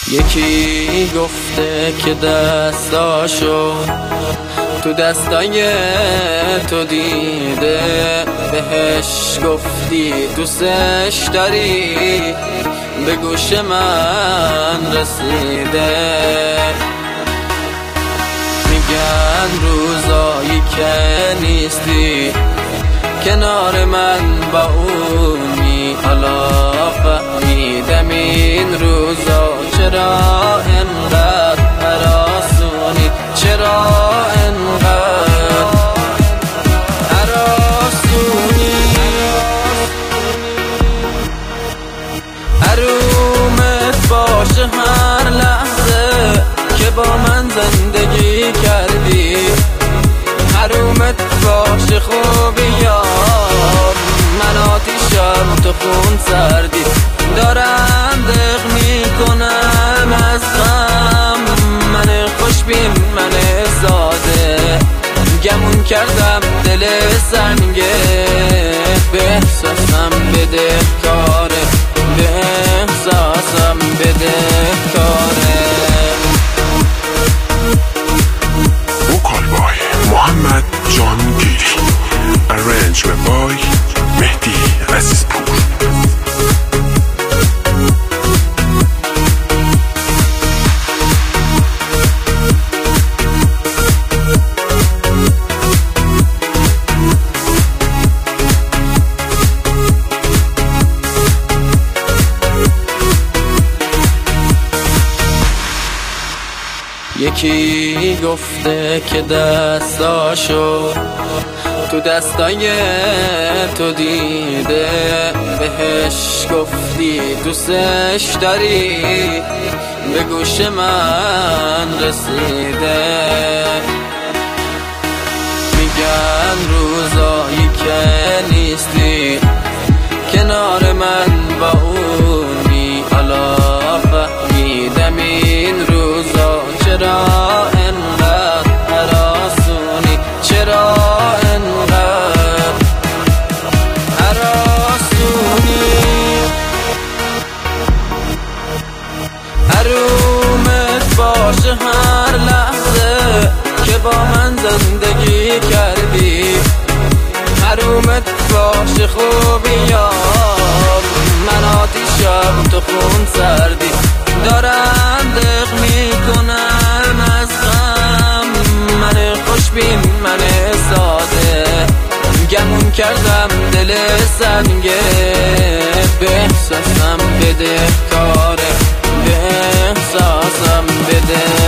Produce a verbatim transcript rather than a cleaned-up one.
یکی گفته که دستاشو تو دستای تو دیده، بهش گفتی دوستش داری، به گوش من رسیده. میگن روزایی که نیستی کنار من با اونی، حالا فهمیدم این روزا چرا انقدر هراسونی، چرا انقدر هراسونی. حرومت باشه هر لحظه که با من زندگی کردی، حرومت باشه خوبی یار، من آتیشم تو خون سردی. دارم دق میکنم از غم، من خوشبین من ساده، گمون کردم دل سنگه، به احساسم بده کاره، به احساسم بده کاره. محمد جانگیری، arrangement by مهدی عزیزپور. یکی گفته که دستاشو تو دستای تو دیده، بهش گفتی دوستش داری، به گوش من رسیده. میگن روزایی که نیستی کنار من با اونی، حالا فهمیدم این روزا چرا انقدر هراسونی، چرا انقدر هراسونی. حرومت باشه هر لحظه که با من زندگی کردی، حرومت باشه خوبی یار، من آتیشم تو خون سردی. دارم دق میکنم از غم، من خوشبین من ساده، گمون کردم دل سنگه، به احساسم بده کاره، به احساسم بده